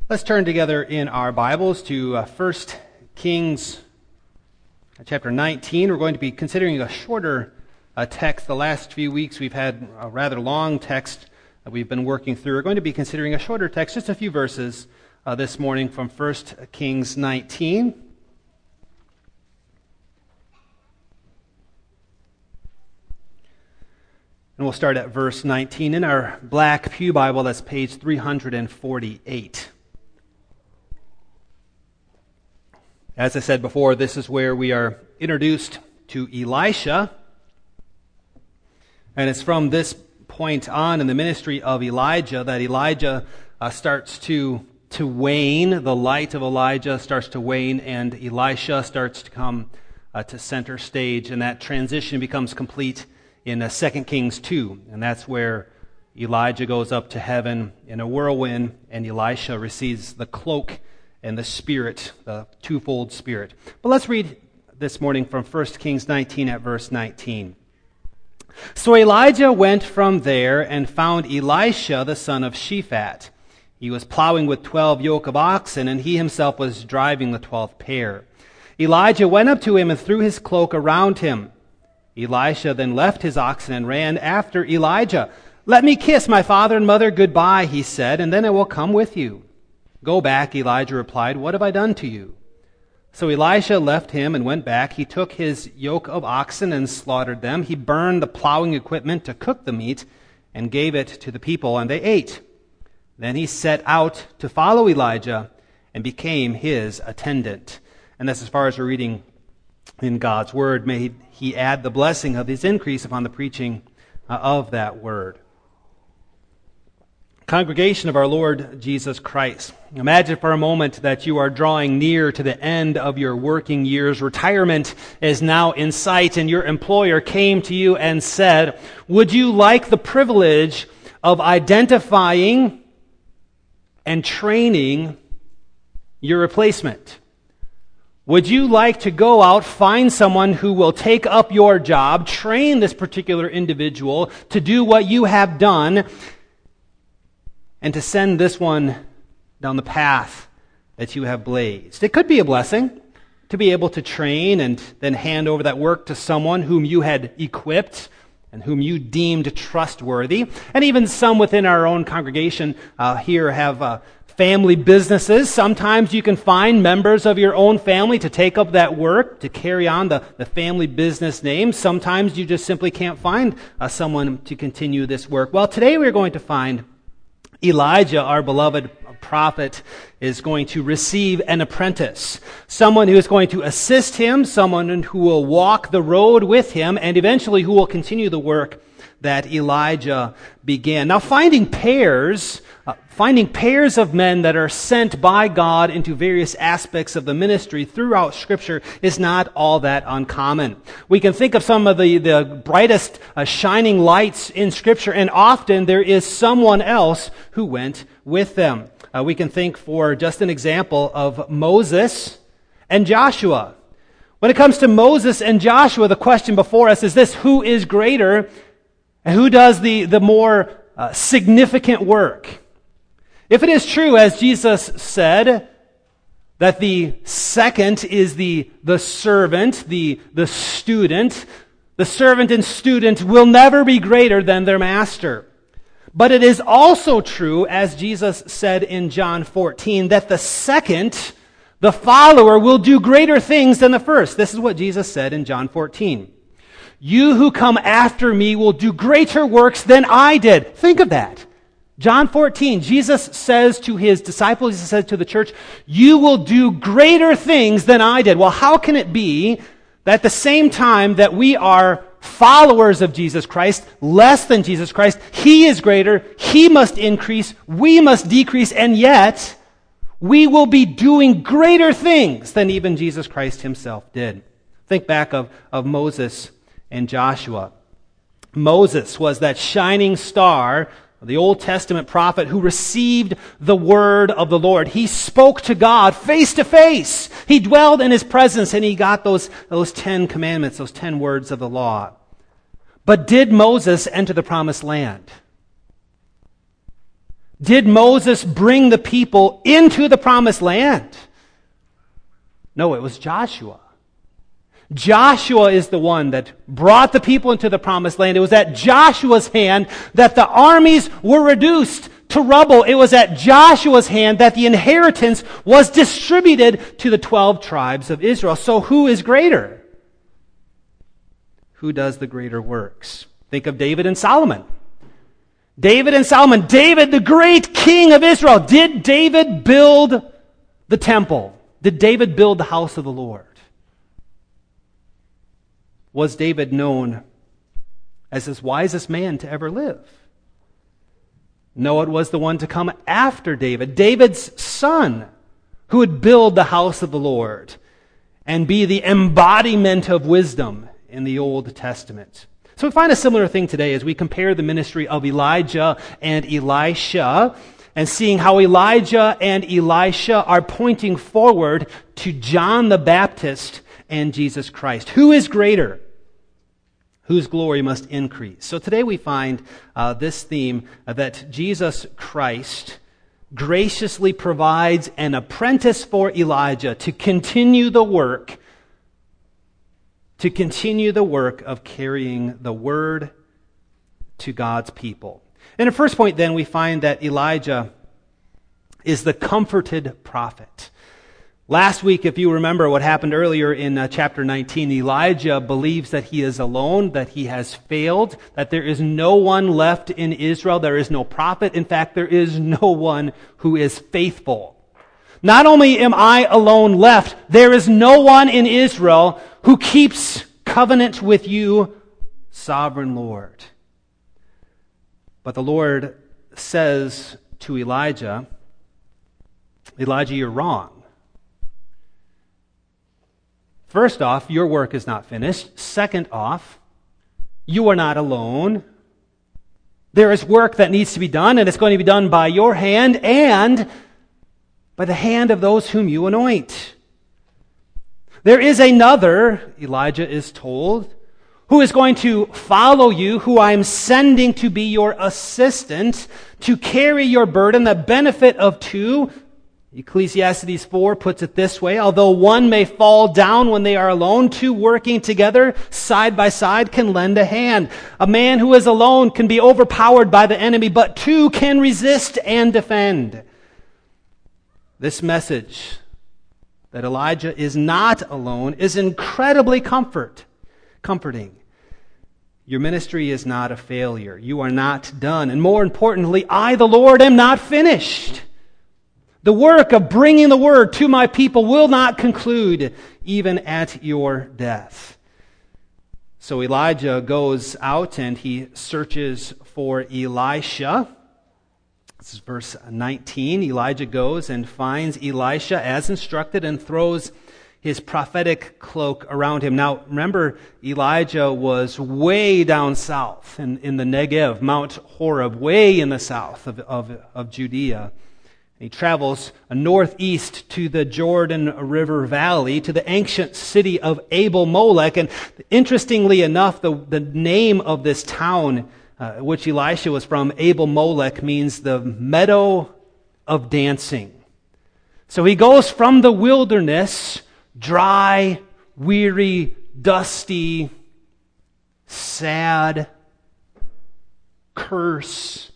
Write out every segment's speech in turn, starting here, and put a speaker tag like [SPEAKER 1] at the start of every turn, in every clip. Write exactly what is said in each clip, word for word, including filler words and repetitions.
[SPEAKER 1] Let's turn together in our Bibles to uh, First Kings chapter nineteen. We're going to be considering a shorter uh, text. The last few weeks we've had a rather long text that we've been working through. We're going to be considering a shorter text, just a few verses uh, this morning from First Kings nineteen. And we'll start at verse nineteen. In our black pew Bible, that's page three hundred forty-eight. As I said before, this is where we are introduced to Elisha. And it's from this point on in the ministry of Elijah that Elijah uh, starts to, to wane. The light of Elijah starts to wane, and Elisha starts to come uh, to center stage. And that transition becomes complete in uh, Second Kings two. And that's where Elijah goes up to heaven in a whirlwind, and Elisha receives the cloak and the Spirit, the twofold Spirit. But let's read this morning from First Kings nineteen at verse nineteen. So Elijah went from there and found Elisha the son of Shaphat. He was plowing with twelve yoke of oxen, and he himself was driving the twelfth pair. Elijah went up to him and threw his cloak around him. Elisha then left his oxen and ran after Elijah. "Let me kiss my father and mother goodbye," he said, "and then I will come with you." "Go back," Elijah replied. "What have I done to you?" So Elisha left him and went back. He took his yoke of oxen and slaughtered them. He burned the plowing equipment to cook the meat and gave it to the people, and they ate. Then he set out to follow Elijah and became his attendant. And that's as far as we're reading in God's word. May he add the blessing of his increase upon the preaching of that word. Congregation of our Lord Jesus Christ, imagine for a moment that you are drawing near to the end of your working years. Retirement is now in sight, and your employer came to you and said, "Would you like the privilege of identifying and training your replacement? Would you like to go out, find someone who will take up your job, train this particular individual to do what you have done, and to send this one down the path that you have blazed?" It could be a blessing to be able to train and then hand over that work to someone whom you had equipped and whom you deemed trustworthy. And even some within our own congregation uh, here have uh, family businesses. Sometimes you can find members of your own family to take up that work, to carry on the, the family business name. Sometimes you just simply can't find uh, someone to continue this work. Well, today we're going to find Elijah, our beloved prophet, is going to receive an apprentice, someone who is going to assist him, someone who will walk the road with him, and eventually who will continue the work that Elijah began. Now, finding pairs, uh, finding pairs of men that are sent by God into various aspects of the ministry throughout Scripture is not all that uncommon. We can think of some of the, the brightest uh, shining lights in Scripture, and often there is someone else who went with them. Uh, we can think, for just an example, of Moses and Joshua. When it comes to Moses and Joshua, the question before us is this: who is greater? And who does the, the more uh, significant work? If it is true, as Jesus said, that the second is the, the servant, the, the student, the servant and student will never be greater than their master. But it is also true, as Jesus said in John fourteen, that the second, the follower, will do greater things than the first. This is what Jesus said in John fourteen. "You who come after me will do greater works than I did." Think of that. John fourteen, Jesus says to his disciples, he says to the church, "You will do greater things than I did." Well, how can it be that at the same time that we are followers of Jesus Christ, less than Jesus Christ, he is greater, he must increase, we must decrease, and yet we will be doing greater things than even Jesus Christ himself did? Think back of, of Moses and Joshua. Moses was that shining star, the Old Testament prophet who received the word of the Lord. He spoke to God face to face. He dwelled in his presence, and he got those, those ten commandments, those ten words of the law. But did Moses enter the promised land? Did Moses bring the people into the promised land? No, it was Joshua. Joshua is the one that brought the people into the promised land. It was at Joshua's hand that the armies were reduced to rubble. It was at Joshua's hand that the inheritance was distributed to the twelve tribes of Israel. So who is greater? Who does the greater works? Think of David and Solomon. David and Solomon. David, the great king of Israel. Did David build the temple? Did David build the house of the Lord? Was David known as the wisest man to ever live? No, it was the one to come after David, David's son, who would build the house of the Lord and be the embodiment of wisdom in the Old Testament. So we find a similar thing today as we compare the ministry of Elijah and Elisha, and seeing how Elijah and Elisha are pointing forward to John the Baptist and Jesus Christ. Who is greater? Whose glory must increase? So today we find uh, this theme uh, that Jesus Christ graciously provides an apprentice for Elijah to continue the work, to continue the work of carrying the word to God's people. In the first point then, we find that Elijah is the comforted prophet. Last week, if you remember what happened earlier in uh, chapter nineteen, Elijah believes that he is alone, that he has failed, that there is no one left in Israel, there is no prophet. In fact, there is no one who is faithful. Not only am I alone left, there is no one in Israel who keeps covenant with you, sovereign Lord. But the Lord says to Elijah, Elijah, you're wrong. First off, your work is not finished. Second off, you are not alone. There is work that needs to be done, and it's going to be done by your hand and by the hand of those whom you anoint. There is another, Elijah is told, who is going to follow you, who I am sending to be your assistant, to carry your burden, the benefit of two. Ecclesiastes four puts it this way: although one may fall down when they are alone, two working together side by side can lend a hand. A man who is alone can be overpowered by the enemy, but two can resist and defend. This message that Elijah is not alone is incredibly comfort, comforting. Your ministry is not a failure. You are not done. And more importantly, I, the Lord, am not finished. The work of bringing the word to my people will not conclude even at your death. So Elijah goes out and he searches for Elisha. This is verse nineteen. Elijah goes and finds Elisha as instructed and throws his prophetic cloak around him. Now, remember, Elijah was way down south in, in the Negev, Mount Horeb, way in the south of, of, of Judea. He travels northeast to the Jordan River Valley, to the ancient city of Abel-Molech. And interestingly enough, the, the name of this town, uh, which Elisha was from, Abel-Molech, means the meadow of dancing. So he goes from the wilderness, dry, weary, dusty, sad, curse,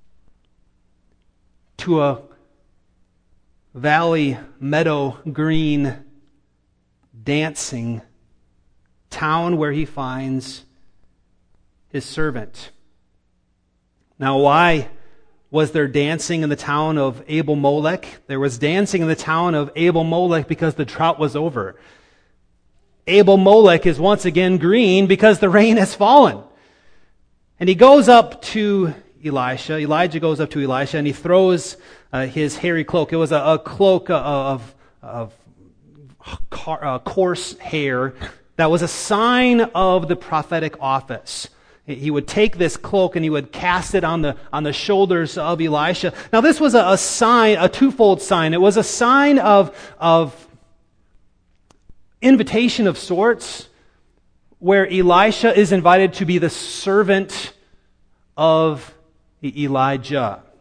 [SPEAKER 1] to a valley, meadow, green, dancing town where he finds his servant. Now, why was there dancing in the town of Abel-Molech? There was dancing in the town of Abel-Molech because the drought was over. Abel-Molech is once again green because the rain has fallen. And he goes up to Elisha. Elijah goes up to Elisha and he throws uh, his hairy cloak. It was a, a cloak of, of car, uh, coarse hair that was a sign of the prophetic office. He would take this cloak and he would cast it on the on the shoulders of Elisha. Now this was a, a sign, a twofold sign. It was a sign of, of invitation of sorts, where Elisha is invited to be the servant of Elijah.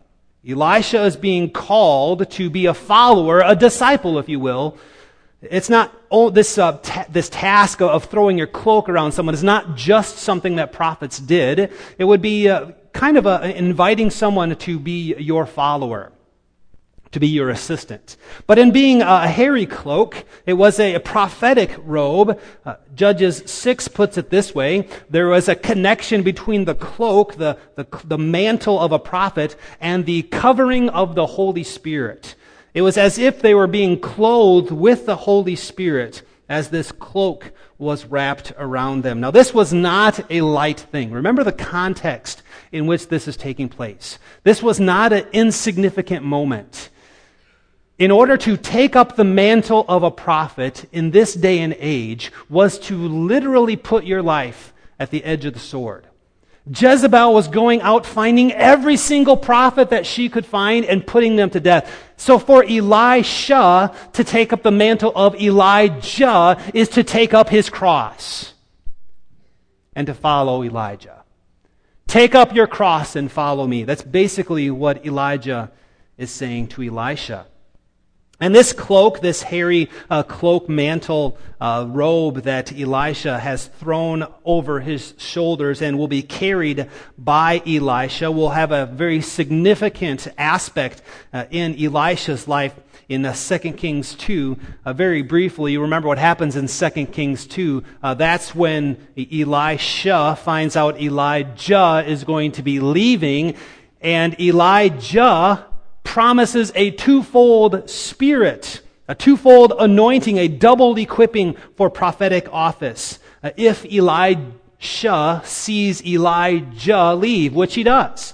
[SPEAKER 1] Elisha is being called to be a follower, a disciple, if you will. It's not oh, this uh, ta- this task of throwing your cloak around someone is not just something that prophets did. It would be uh, kind of a, inviting someone to be your follower, to be your assistant. But in being a hairy cloak, it was a, a prophetic robe. Uh, Judges six puts it this way: there was a connection between the cloak, the, the the mantle of a prophet, and the covering of the Holy Spirit. It was as if they were being clothed with the Holy Spirit as this cloak was wrapped around them. Now, this was not a light thing. Remember the context in which this is taking place. This was not an insignificant moment. In order to take up the mantle of a prophet in this day and age was to literally put your life at the edge of the sword. Jezebel was going out finding every single prophet that she could find and putting them to death. So for Elisha to take up the mantle of Elijah is to take up his cross and to follow Elijah. Take up your cross and follow me. That's basically what Elijah is saying to Elisha. And this cloak, this hairy uh, cloak mantle uh, robe that Elisha has thrown over his shoulders and will be carried by Elisha will have a very significant aspect uh, in Elisha's life in uh, Second Kings two. Uh, very briefly, you remember what happens in Second Kings two. Uh, that's when Elisha finds out Elijah is going to be leaving, and Elijah promises a twofold spirit, a twofold anointing, a double equipping for prophetic office. Uh, if Elisha sees Elijah leave, which he does.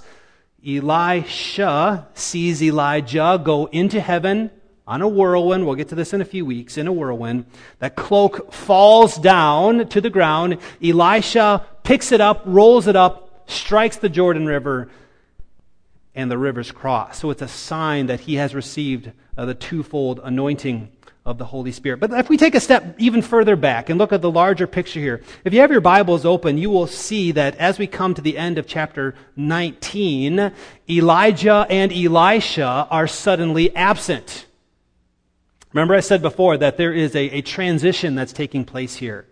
[SPEAKER 1] Elisha sees Elijah go into heaven on a whirlwind. We'll get to this in a few weeks, in a whirlwind. That cloak falls down to the ground. Elisha picks it up, rolls it up, strikes the Jordan River, and the rivers cross. So it's a sign that he has received uh, the twofold anointing of the Holy Spirit. But if we take a step even further back and look at the larger picture here, if you have your Bibles open, you will see that as we come to the end of chapter nineteen, Elijah and Elisha are suddenly absent. Remember I said before that there is a, a transition that's taking place here.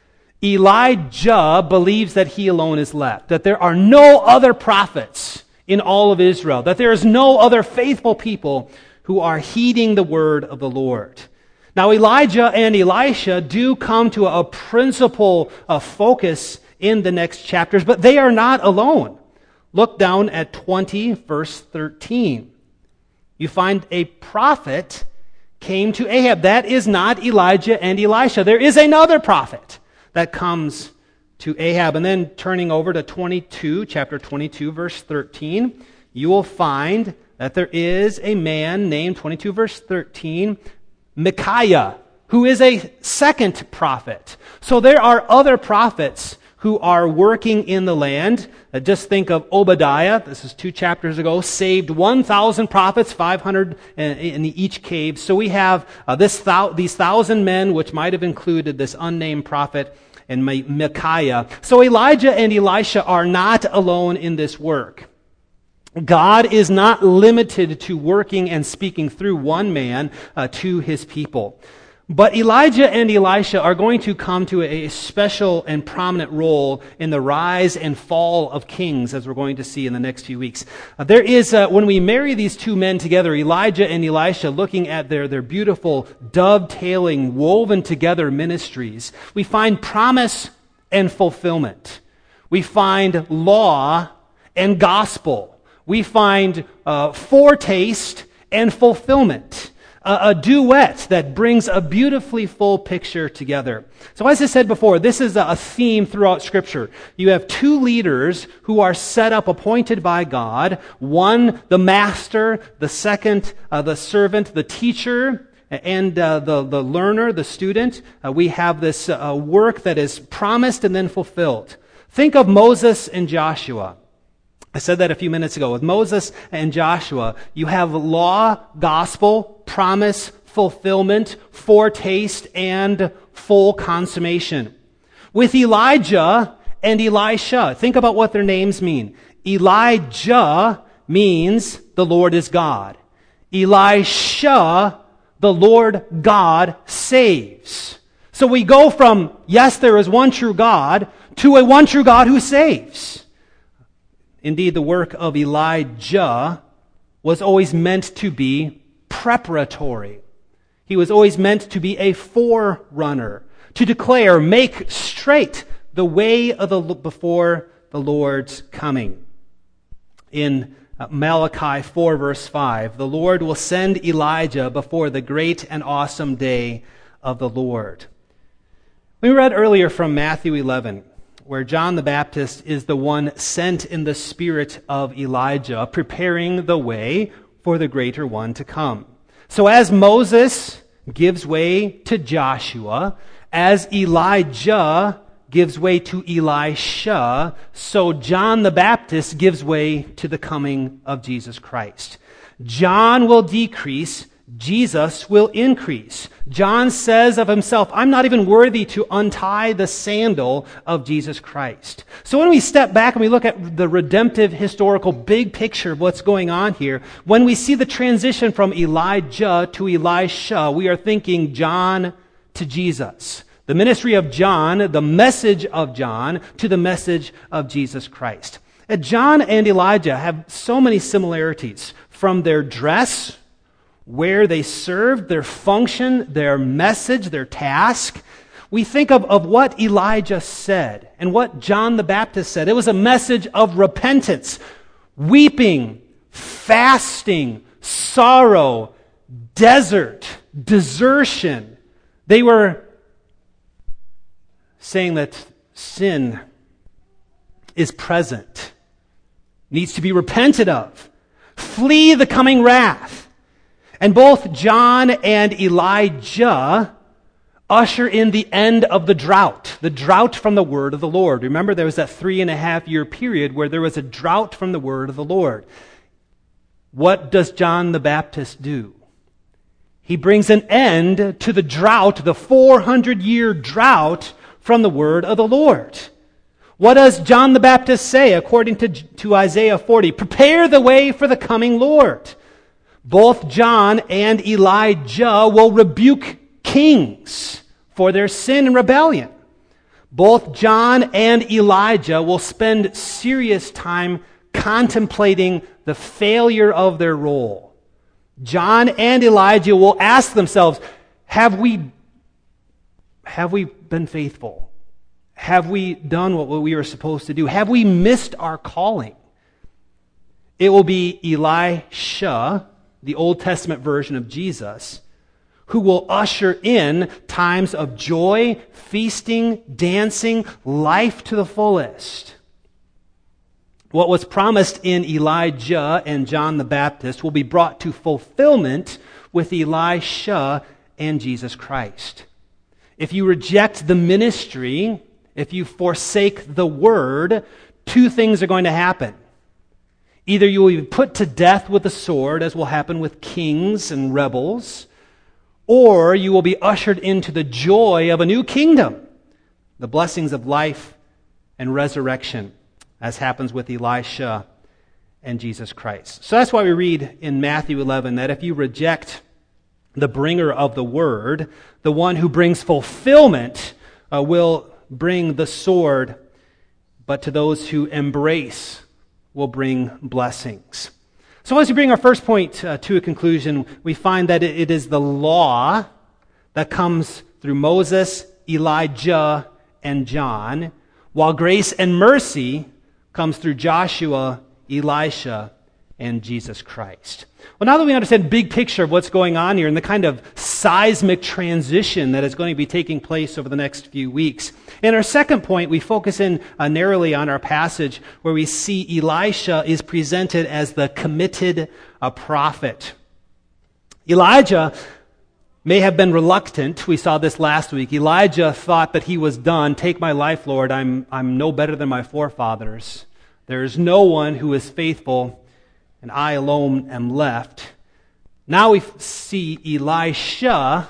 [SPEAKER 1] Elijah believes that he alone is left, that there are no other prophets in all of Israel, that there is no other faithful people who are heeding the word of the Lord. Now, Elijah and Elisha do come to a principal uh, focus in the next chapters, but they are not alone. Look down at twenty, verse thirteen. You find a prophet came to Ahab. That is not Elijah and Elisha. There is another prophet that comes to Ahab. And then turning over to twenty-two, chapter twenty-two, verse thirteen, you will find that there is a man named, twenty-two, verse thirteen, Micaiah, who is a second prophet. So there are other prophets who are working in the land. Uh, just think of Obadiah, this is two chapters ago, saved one thousand prophets, five hundred in, in each cave. So we have uh, this thou- these thousand men, which might have included this unnamed prophet, and Micaiah. So Elijah and Elisha are not alone in this work. God is not limited to working and speaking through one man uh, to his people. But Elijah and Elisha are going to come to a special and prominent role in the rise and fall of kings, as we're going to see in the next few weeks. Uh, there is, uh, when we marry these two men together, Elijah and Elisha, looking at their, their beautiful dovetailing, woven together ministries, we find promise and fulfillment. We find law and gospel. We find uh, foretaste and fulfillment. A, a duet that brings a beautifully full picture together. So as I said before, this is a theme throughout Scripture. You have two leaders who are set up, appointed by God. One, the master. The second, uh, the servant, the teacher, and uh, the, the learner, the student. Uh, we have this uh, work that is promised and then fulfilled. Think of Moses and Joshua. I said that a few minutes ago. With Moses and Joshua, you have law, gospel, promise, fulfillment, foretaste, and full consummation. With Elijah and Elisha, think about what their names mean. Elijah means the Lord is God. Elisha, the Lord God saves. So we go from, yes, there is one true God, to a one true God who saves. Indeed, the work of Elijah was always meant to be preparatory. He was always meant to be a forerunner, to declare, make straight the way of the before the Lord's coming. In Malachi four, verse five, the Lord will send Elijah before the great and awesome day of the Lord. We read earlier from Matthew eleven, where John the Baptist is the one sent in the spirit of Elijah, preparing the way for the greater one to come. So as Moses gives way to Joshua, as Elijah gives way to Elisha, so John the Baptist gives way to the coming of Jesus Christ. John will decrease, Jesus will increase. John says of himself, I'm not even worthy to untie the sandal of Jesus Christ. So when we step back and we look at the redemptive historical big picture of what's going on here, when we see the transition from Elijah to Elisha, we are thinking John to Jesus. The ministry of John, the message of John, to the message of Jesus Christ. And John and Elijah have so many similarities, from their dress, where they served, their function, their message, their task. We think of, of what Elijah said and what John the Baptist said. It was a message of repentance, weeping, fasting, sorrow, desert, desertion. They were saying that sin is present, needs to be repented of. Flee the coming wrath. And both John and Elijah usher in the end of the drought, the drought from the word of the Lord. Remember, there was that three and a half year period where there was a drought from the word of the Lord. What does John the Baptist do? He brings an end to the drought, the four hundred year drought from the word of the Lord. What does John the Baptist say according to, to Isaiah forty? Prepare the way for the coming Lord. Both John and Elijah will rebuke kings for their sin and rebellion. Both John and Elijah will spend serious time contemplating the failure of their role. John and Elijah will ask themselves, have we, have we been faithful? Have we done what we were supposed to do? Have we missed our calling? It will be Elisha, the Old Testament version of Jesus, who will usher in times of joy, feasting, dancing, life to the fullest. What was promised in Elijah and John the Baptist will be brought to fulfillment with Elisha and Jesus Christ. If you reject the ministry, if you forsake the word, two things are going to happen. Either you will be put to death with the sword, as will happen with kings and rebels, or you will be ushered into the joy of a new kingdom, the blessings of life and resurrection, as happens with Elisha and Jesus Christ. So that's why we read in Matthew eleven that if you reject the bringer of the word, the one who brings fulfillment uh, will bring the sword, but to those who embrace will bring blessings. So as we bring our first point uh, to a conclusion, we find that it, it is the law that comes through Moses, Elijah, and John, while grace and mercy comes through Joshua, Elisha, and Jesus Christ. Well, now that we understand the big picture of what's going on here and the kind of seismic transition that is going to be taking place over the next few weeks, in our second point, we focus in uh, narrowly on our passage where we see Elisha is presented as the committed uh, prophet. Elijah may have been reluctant. We saw this last week. Elijah thought that he was done. Take my life, Lord. I'm, I'm no better than my forefathers. There is no one who is faithful, and I alone am left. Now we see Elisha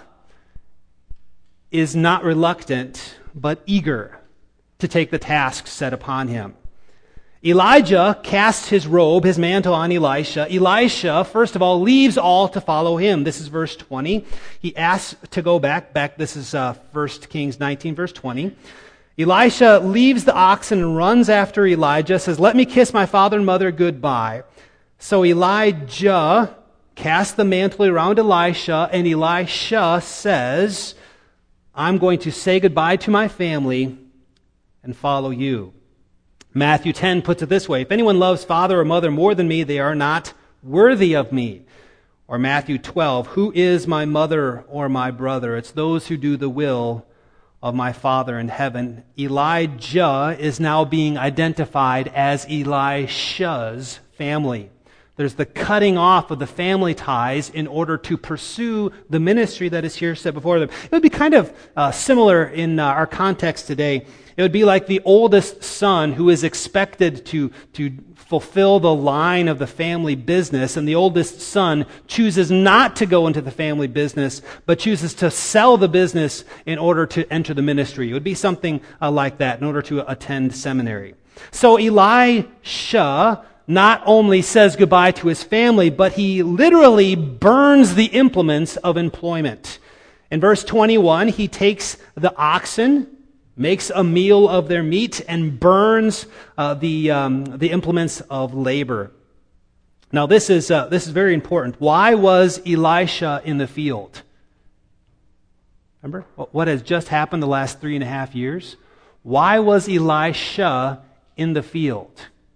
[SPEAKER 1] is not reluctant, but eager to take the task set upon him. Elijah casts his robe, his mantle on Elisha. Elisha, first of all, leaves all to follow him. This is verse twenty. He asks to go back. Back. This is uh, First Kings nineteen, verse twenty. Elisha leaves the oxen and runs after Elijah, says, "Let me kiss my father and mother goodbye." So Elijah casts the mantle around Elisha, and Elisha says, "I'm going to say goodbye to my family and follow you." Matthew ten puts it this way, "If anyone loves father or mother more than me, they are not worthy of me." Or Matthew twelve, "Who is my mother or my brother? It's those who do the will of my Father in heaven." Elijah is now being identified as Elisha's family. There's the cutting off of the family ties in order to pursue the ministry that is here set before them. It would be kind of uh, similar in uh, our context today. It would be like the oldest son who is expected to, to fulfill the line of the family business, and the oldest son chooses not to go into the family business, but chooses to sell the business in order to enter the ministry. It would be something uh, like that in order to attend seminary. So Elisha not only says goodbye to his family, but he literally burns the implements of employment. In verse twenty-one, he takes the oxen, makes a meal of their meat, and burns uh, the um, the implements of labor. Now, this is uh, this is very important. Why was Elisha in the field? Remember what has just happened the last three and a half years? Why was Elisha in the field?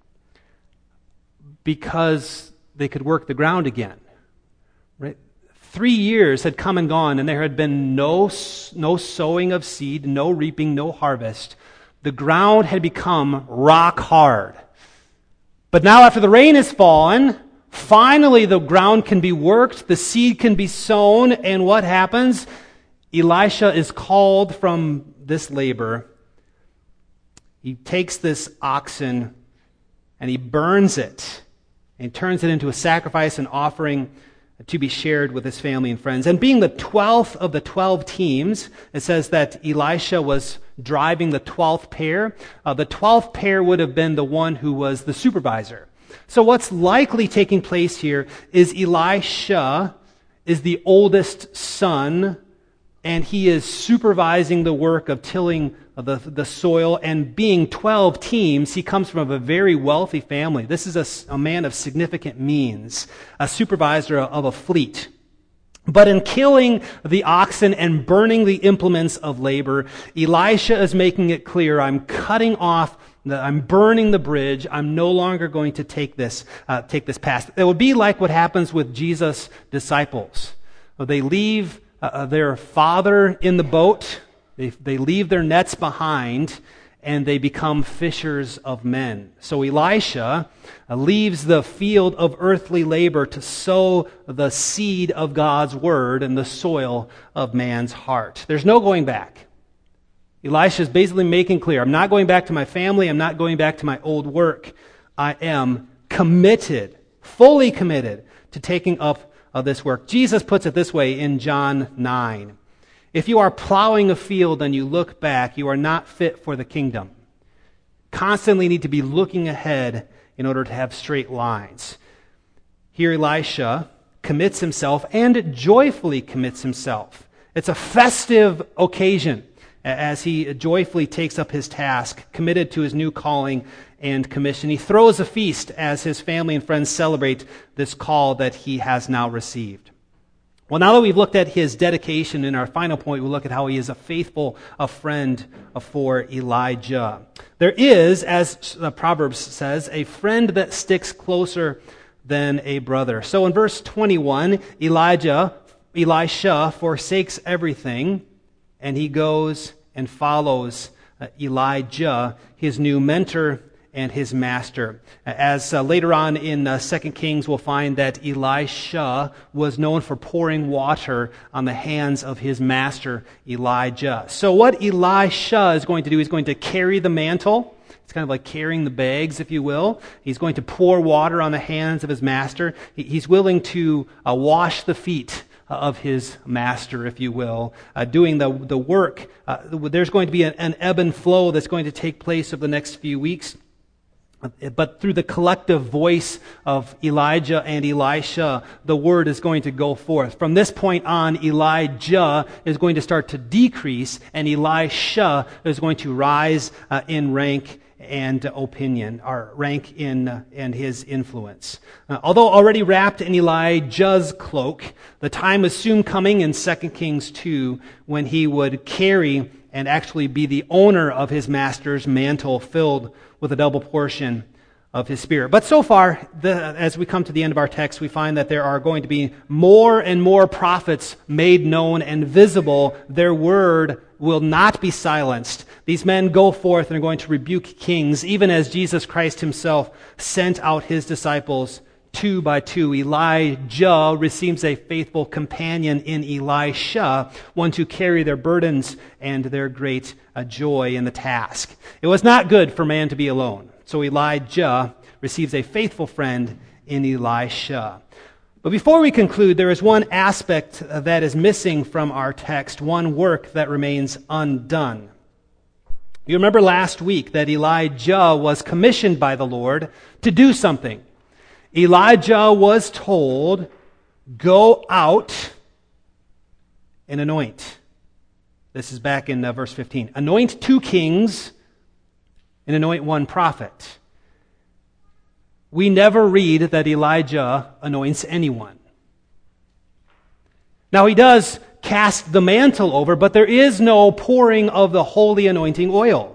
[SPEAKER 1] Because they could work the ground again. Right? Three years had come and gone, and there had been no, no sowing of seed, no reaping, no harvest. The ground had become rock hard. But now after the rain has fallen, finally the ground can be worked, the seed can be sown, and what happens? Elisha is called from this labor. He takes this oxen and he burns it and turns it into a sacrifice and offering to be shared with his family and friends. And being the twelfth of the twelve teams, it says that Elisha was driving the twelfth pair. Uh, the twelfth pair would have been the one who was the supervisor. So what's likely taking place here is Elisha is the oldest son, and he is supervising the work of tilling the, the soil, and being twelve teams, he comes from a very wealthy family. This is a, a man of significant means, a supervisor of a fleet. But in killing the oxen and burning the implements of labor, Elisha is making it clear, I'm cutting off, the, I'm burning the bridge, I'm no longer going to take this, uh, take this path. It would be like what happens with Jesus' disciples. They leave uh, their father in the boat, They, they leave their nets behind, and they become fishers of men. So Elisha uh, leaves the field of earthly labor to sow the seed of God's word in the soil of man's heart. There's no going back. Elisha is basically making clear, I'm not going back to my family, I'm not going back to my old work. I am committed, fully committed to taking up uh, this work. Jesus puts it this way in John nine. If you are plowing a field and you look back, you are not fit for the kingdom. Constantly need to be looking ahead in order to have straight lines. Here Elisha commits himself and joyfully commits himself. It's a festive occasion as he joyfully takes up his task, committed to his new calling and commission. He throws a feast as his family and friends celebrate this call that he has now received. Well, now that we've looked at his dedication, in our final point, we'll look at how he is a faithful a friend for Elijah. There is, as the Proverbs says, a friend that sticks closer than a brother. So in verse twenty-one, Elijah, Elisha forsakes everything, and he goes and follows Elijah, his new mentor and his master. As uh, later on in uh, Second Kings, we'll find that Elisha was known for pouring water on the hands of his master, Elijah. So what Elisha is going to do, he's going to carry the mantle. It's kind of like carrying the bags, if you will. He's going to pour water on the hands of his master. He's willing to uh, wash the feet of his master, if you will, uh, doing the, the work. Uh, there's going to be an, an ebb and flow that's going to take place over the next few weeks. But through the collective voice of Elijah and Elisha, the word is going to go forth. From this point on, Elijah is going to start to decrease, and Elisha is going to rise uh, in rank and opinion, or rank in uh, and his influence. Uh, although already wrapped in Elijah's cloak, the time is soon coming in Second Kings two when he would carry and actually be the owner of his master's mantle filled with a double portion of his Spirit. But so far, the, as we come to the end of our text, we find that there are going to be more and more prophets made known and visible. Their word will not be silenced. These men go forth and are going to rebuke kings, even as Jesus Christ himself sent out his disciples two by two. Elijah receives a faithful companion in Elisha, one to carry their burdens and their great uh, joy in the task. It was not good for man to be alone, so Elijah receives a faithful friend in Elisha. But before we conclude, there is one aspect that is missing from our text, one work that remains undone. You remember last week that Elijah was commissioned by the Lord to do something. Elijah was told, go out and anoint. This is back in uh, verse fifteen. Anoint two kings and anoint one prophet. We never read that Elijah anoints anyone. Now he does cast the mantle over, but there is no pouring of the holy anointing oil.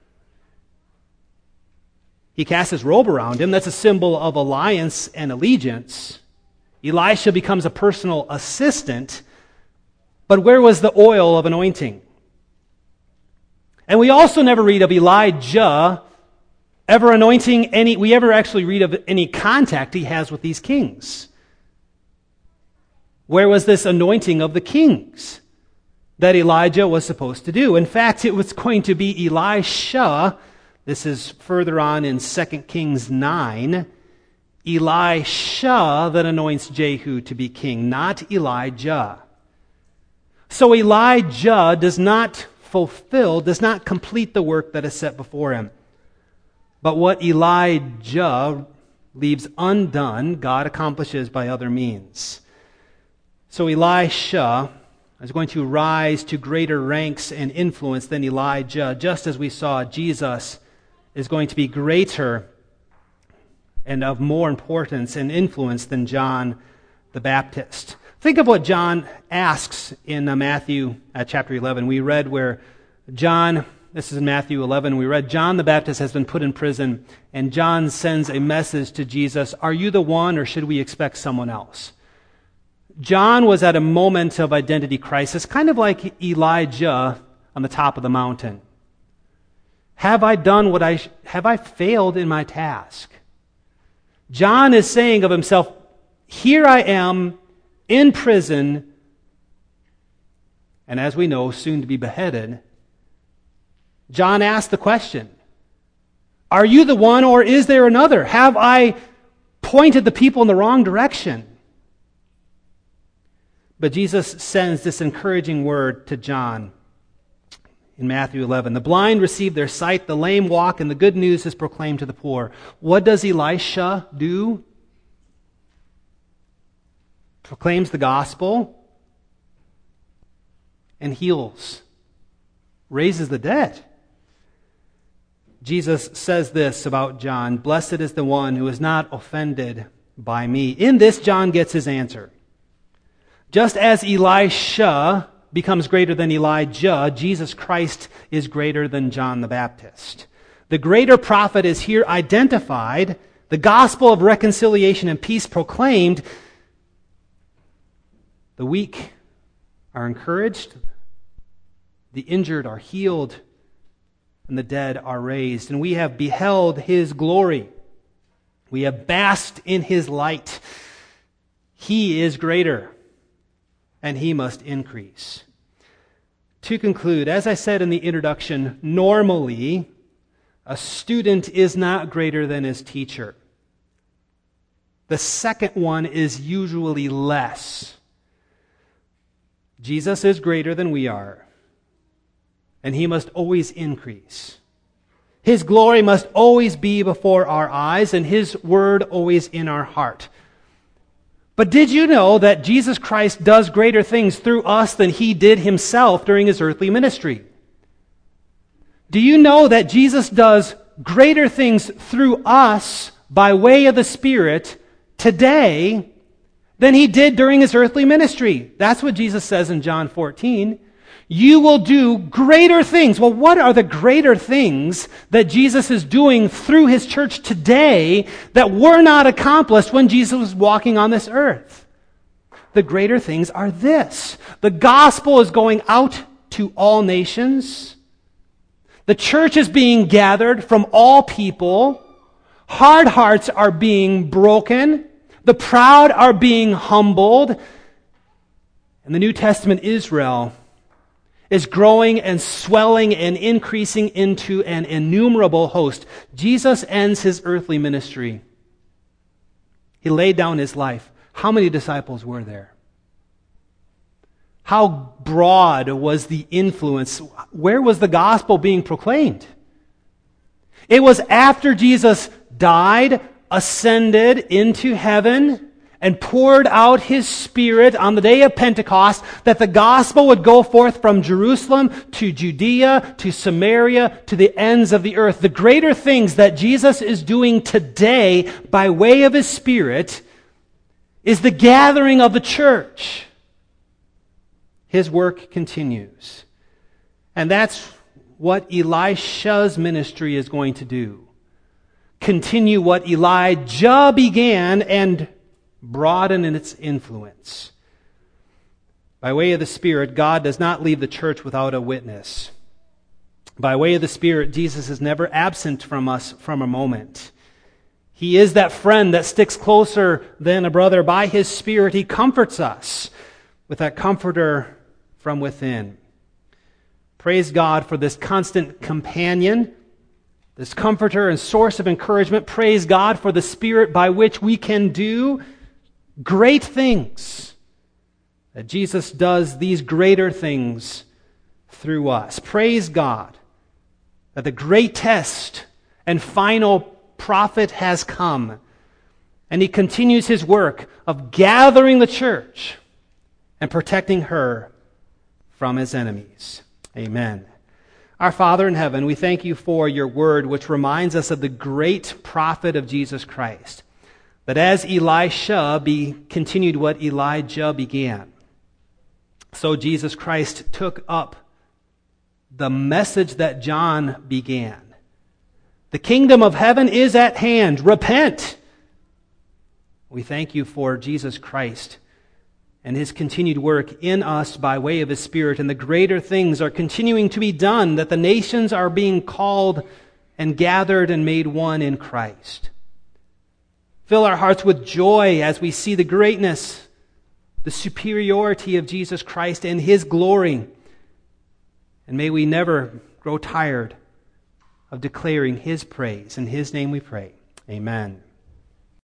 [SPEAKER 1] He casts his robe around him. That's a symbol of alliance and allegiance. Elisha becomes a personal assistant. But where was the oil of anointing? And we also never read of Elijah ever anointing any, we ever actually read of any contact he has with these kings. Where was this anointing of the kings that Elijah was supposed to do? In fact, it was going to be Elisha. This is further on in Second Kings nine. Elisha that anoints Jehu to be king, not Elijah. So Elijah does not fulfill, does not complete the work that is set before him. But what Elijah leaves undone, God accomplishes by other means. So Elisha is going to rise to greater ranks and influence than Elijah, just as we saw Jesus is going to be greater and of more importance and influence than John the Baptist. Think of what John asks in uh, Matthew uh, chapter eleven. We read where John, this is in Matthew eleven, we read, John the Baptist has been put in prison, and John sends a message to Jesus, are you the one, or should we expect someone else? John was at a moment of identity crisis, kind of like Elijah on the top of the mountain. Have I done what I, sh- have I failed in my task? John is saying of himself, here I am in prison, and as we know, soon to be beheaded. John asked the question, are you the one or is there another? Have I pointed the people in the wrong direction? But Jesus sends this encouraging word to John in Matthew eleven. The blind receive their sight, the lame walk, and the good news is proclaimed to the poor. What does Elisha do? Proclaims the gospel and heals, raises the dead. Jesus says this about John, blessed is the one who is not offended by me. In this, John gets his answer. Just as Elisha becomes greater than Elijah, Jesus Christ is greater than John the Baptist. The greater prophet is here identified, the gospel of reconciliation and peace proclaimed. The weak are encouraged, the injured are healed, and the dead are raised. And we have beheld his glory. We have basked in his light. He is greater, and he must increase. To conclude, as I said in the introduction, normally a student is not greater than his teacher. The second one is usually less. Jesus is greater than we are, and he must always increase. His glory must always be before our eyes and His word always in our heart. But did you know that Jesus Christ does greater things through us than He did Himself during His earthly ministry? Do you know that Jesus does greater things through us by way of the Spirit today than He did during His earthly ministry? That's what Jesus says in John fourteen. You will do greater things. Well, what are the greater things that Jesus is doing through His church today that were not accomplished when Jesus was walking on this earth? The greater things are this. The gospel is going out to all nations. The church is being gathered from all people. Hard hearts are being broken. The proud are being humbled. And the New Testament Israel is growing and swelling and increasing into an innumerable host. Jesus ends His earthly ministry. He laid down His life. How many disciples were there? How broad was the influence? Where was the gospel being proclaimed? It was after Jesus died, ascended into heaven, and poured out His Spirit on the day of Pentecost, that the gospel would go forth from Jerusalem to Judea, to Samaria, to the ends of the earth. The greater things that Jesus is doing today by way of His Spirit is the gathering of the church. His work continues. And that's what Elisha's ministry is going to do. Continue what Elijah began and broaden in its influence. By way of the Spirit, God does not leave the church without a witness. By way of the Spirit, Jesus is never absent from us from a moment. He is that friend that sticks closer than a brother. By His Spirit, He comforts us with that comforter from within. Praise God for this constant companion, this comforter and source of encouragement. Praise God for the Spirit by which we can do great things. That Jesus does these greater things through us. Praise God that the great test and final prophet has come. And He continues His work of gathering the church and protecting her from His enemies. Amen. Our Father in heaven, we thank You for Your word, which reminds us of the great prophet of Jesus Christ. That as Elisha be, continued what Elijah began, so Jesus Christ took up the message that John began. The kingdom of heaven is at hand. Repent. We thank You for Jesus Christ and His continued work in us by way of His Spirit. And the greater things are continuing to be done, that the nations are being called and gathered and made one in Christ. Fill our hearts with joy as we see the greatness, the superiority of Jesus Christ and His glory. And may we never grow tired of declaring His praise. In His name we pray. Amen.